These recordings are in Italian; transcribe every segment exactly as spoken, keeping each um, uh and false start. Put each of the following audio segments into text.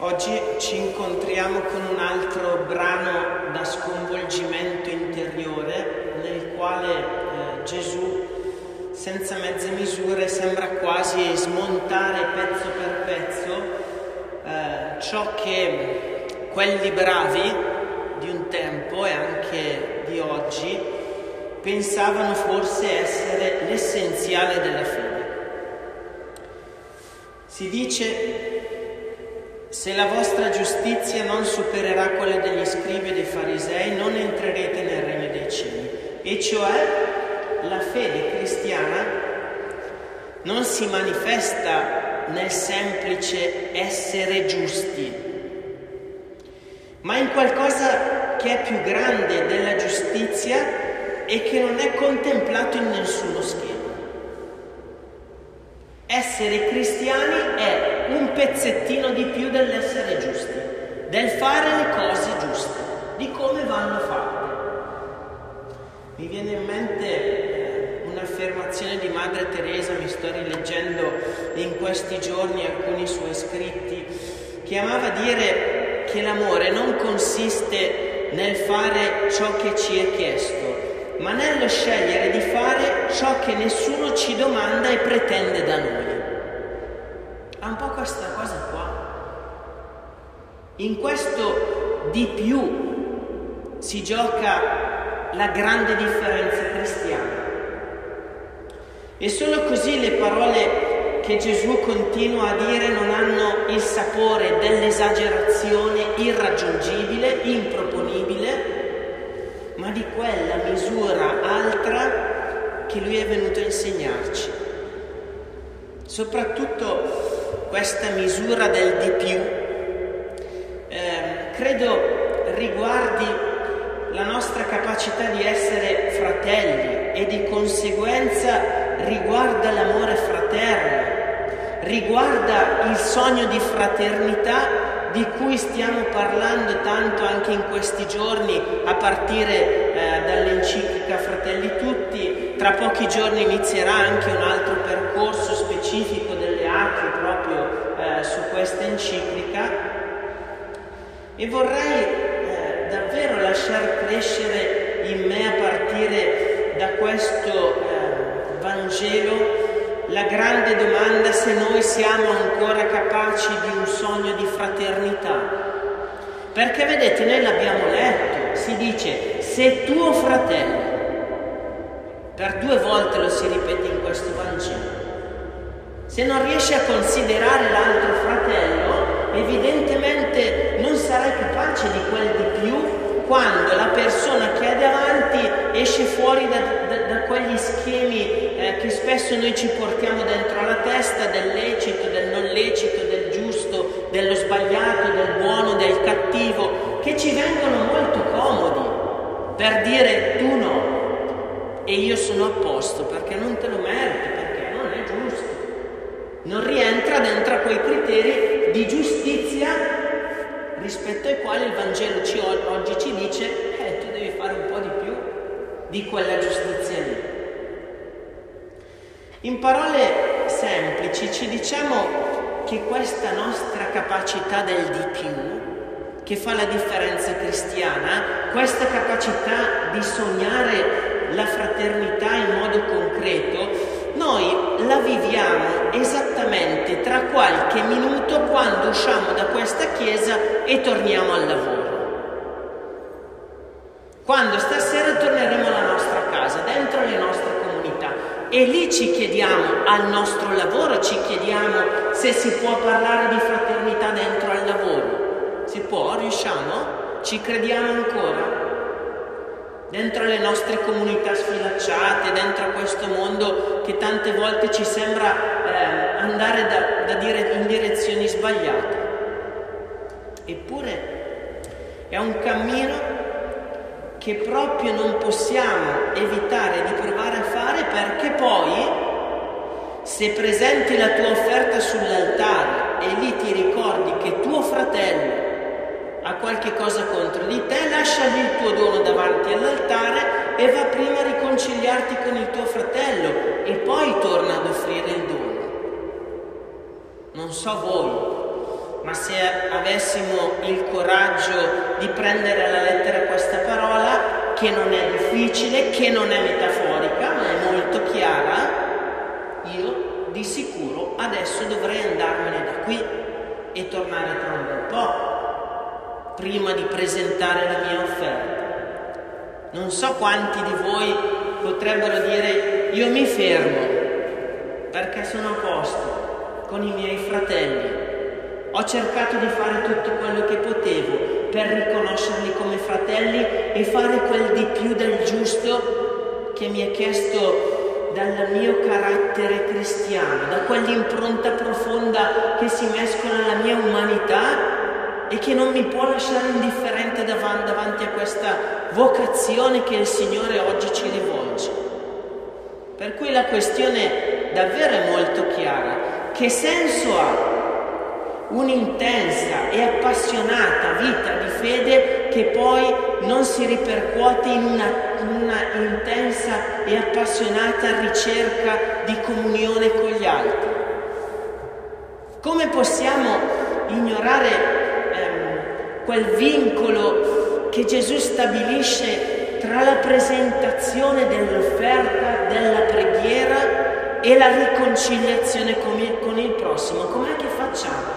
Oggi ci incontriamo con un altro brano da sconvolgimento interiore nel quale eh, Gesù, senza mezze misure, sembra quasi smontare pezzo per pezzo eh, ciò che quelli bravi di un tempo e anche di oggi pensavano forse essere l'essenziale della fede. Si dice: se la vostra giustizia non supererà quella degli scribi e dei farisei, non entrerete nel regno dei cieli. E cioè, la fede cristiana non si manifesta nel semplice essere giusti, ma in qualcosa che è più grande della giustizia e che non è contemplato in nessuno schema. Essere cristiani è un pezzettino di più dell'essere giusti, del fare le cose giuste, di come vanno fatte. Mi viene in mente un'affermazione di Madre Teresa, mi sto rileggendo in questi giorni alcuni suoi scritti, che amava dire che l'amore non consiste nel fare ciò che ci è chiesto, ma nello scegliere di fare ciò che nessuno ci domanda e pretende da noi. Ha un po' questa cosa qua. In questo di più si gioca la grande differenza cristiana. E solo così le parole che Gesù continua a dire non hanno il sapore dell'esagerazione irraggiungibile, improponibile, ma di quella misura altra che Lui è venuto a insegnarci. Soprattutto questa misura del di più eh, credo riguardi la nostra capacità di essere fratelli e di conseguenza riguarda l'amore fraterno, riguarda il sogno di fraternità di cui stiamo parlando tanto anche in questi giorni, a partire eh, dall'enciclica Fratelli Tutti. Tra pochi giorni inizierà anche un altro percorso specifico delle acche proprio eh, su questa enciclica, e vorrei eh, davvero lasciar crescere in me, a partire da questo eh, Vangelo, la grande domanda se noi siamo ancora capaci di un sogno di fraternità. Perché vedete, noi l'abbiamo letto, si dice: se tuo fratello, per due volte lo si ripete in questo Vangelo, se non riesci a considerare l'altro fratello, evidentemente non sarai capace di quel di più quando la persona che è davanti esce fuori da, da, da quegli schemi eh, che spesso noi ci portiamo dentro la testa, del lecito, del non lecito, del giusto, dello sbagliato, del buono, del cattivo, che ci vengono molto comodi per dire tu no e io sono a posto perché non te lo meriti, perché non è giusto, non rientra dentro a quei criteri di giustizia rispetto ai quali il Vangelo ci, oggi ci dice eh, tu devi fare un po' di più di quella giustizia lì. In parole semplici ci diciamo che questa nostra capacità del di più, che fa la differenza cristiana, questa capacità di sognare la fraternità in modo concreto, noi la viviamo esattamente tra qualche minuto quando usciamo da questa chiesa e torniamo al lavoro. Quando stasera torneremo alla nostra casa, dentro le nostre comunità, e lì ci chiediamo al nostro lavoro, ci chiediamo se si può parlare di fraternità dentro al lavoro. Si può? Riusciamo? Ci crediamo ancora? Dentro le nostre comunità sfilacciate, dentro a questo mondo che tante volte ci sembra eh, andare da, da dire in direzioni sbagliate. Eppure è un cammino che proprio non possiamo evitare di provare a fare, perché poi, se presenti la tua offerta sull'altare e lì ti ricordi che tuo fratello ha qualche cosa contro di te, lascia lì il tuo dono davanti all'altare e va prima a riconciliarti con il tuo fratello e poi torna ad offrire il dono. Non so voi, ma se avessimo il coraggio di prendere alla lettera questa parola, che non è difficile, che non è metaforica, ma è molto chiara, io di sicuro adesso dovrei andarmene da qui e tornare tra un bel po', prima di presentare la mia offerta. Non so quanti di voi potrebbero dire: io mi fermo perché sono a posto con i miei fratelli, ho cercato di fare tutto quello che potevo per riconoscerli come fratelli e fare quel di più del giusto che mi è chiesto dal mio carattere cristiano, da quell'impronta profonda che si mescola alla mia umanità e che non mi può lasciare indifferente davanti, davanti a questa vocazione che il Signore oggi ci rivolge. Per cui la questione davvero è molto chiara. Che senso ha un'intensa e appassionata vita di fede che poi non si ripercuote in una, una intensa e appassionata ricerca di comunione con gli altri? Come possiamo ignorare ehm, quel vincolo che Gesù stabilisce tra la presentazione dell'offerta, della preghiera e la riconciliazione con il, con il prossimo? Com'è che facciamo?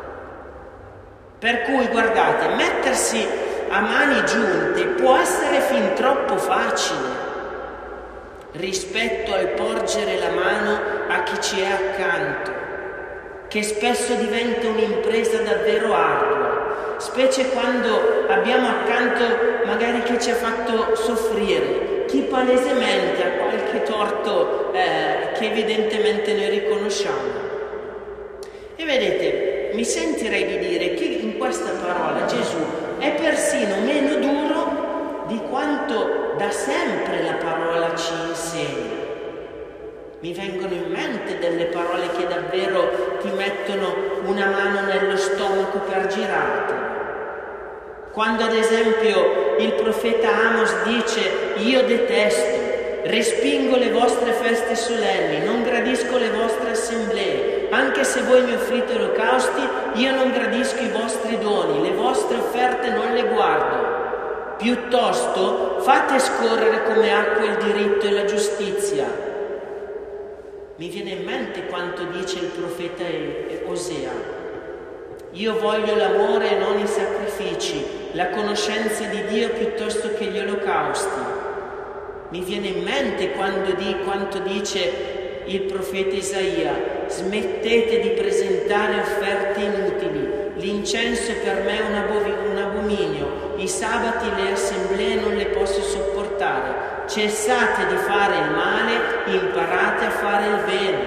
Per cui, guardate, mettersi a mani giunte può essere fin troppo facile rispetto al porgere la mano a chi ci è accanto, che spesso diventa un'impresa davvero ardua, specie quando abbiamo accanto magari chi ci ha fatto soffrire, chi palesemente ha qualche torto eh, che evidentemente noi riconosciamo. E vedete, mi sentirei di dire che in questa parola Gesù è persino meno duro di quanto da sempre la parola ci insegna. Mi vengono in mente delle parole che davvero ti mettono una mano nello stomaco per girarti. Quando ad esempio il profeta Amos dice: io detesto, respingo le vostre feste solenni, non gradisco le vostre assemblee, anche se voi mi offrite olocausti, io non gradisco i vostri doni, le vostre offerte non le guardo. Piuttosto fate scorrere come acqua il diritto e la giustizia. Mi viene in mente quanto dice il profeta Osea: io voglio l'amore e non i sacrifici, la conoscenza di Dio piuttosto che gli olocausti. Mi viene in mente quando di, quanto dice il profeta Isaia: smettete di presentare offerte inutili, l'incenso per me è un, abo- un abominio, i sabati e le assemblee non le posso sopportare. Cessate di fare il male, imparate a fare il bene.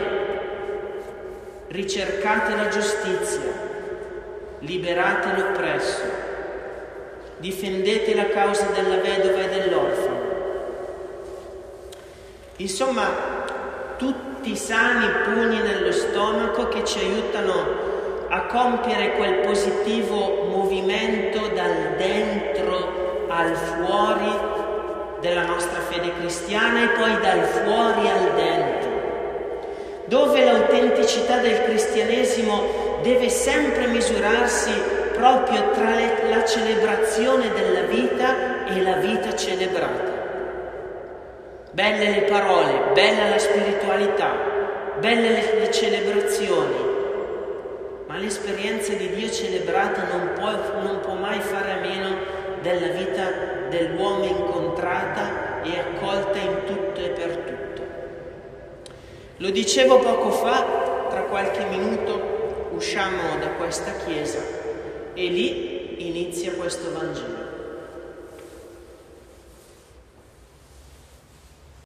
Ricercate la giustizia, liberate l'oppresso, difendete la causa della vedova e dell'orfano. Insomma, tutti sani pugni nello stomaco che ci aiutano a compiere quel positivo movimento dal dentro al fuori della nostra fede cristiana e poi dal fuori al dentro, dove l'autenticità del cristianesimo deve sempre misurarsi proprio tra le, la celebrazione della vita e la vita celebrata. Belle le parole, bella la spiritualità, belle le, le celebrazioni, ma l'esperienza di Dio celebrata non può, non può mai fare a meno della vita dell'uomo incontrata e accolta in tutto e per tutto. Lo dicevo poco fa, tra qualche minuto usciamo da questa chiesa e lì inizia questo Vangelo.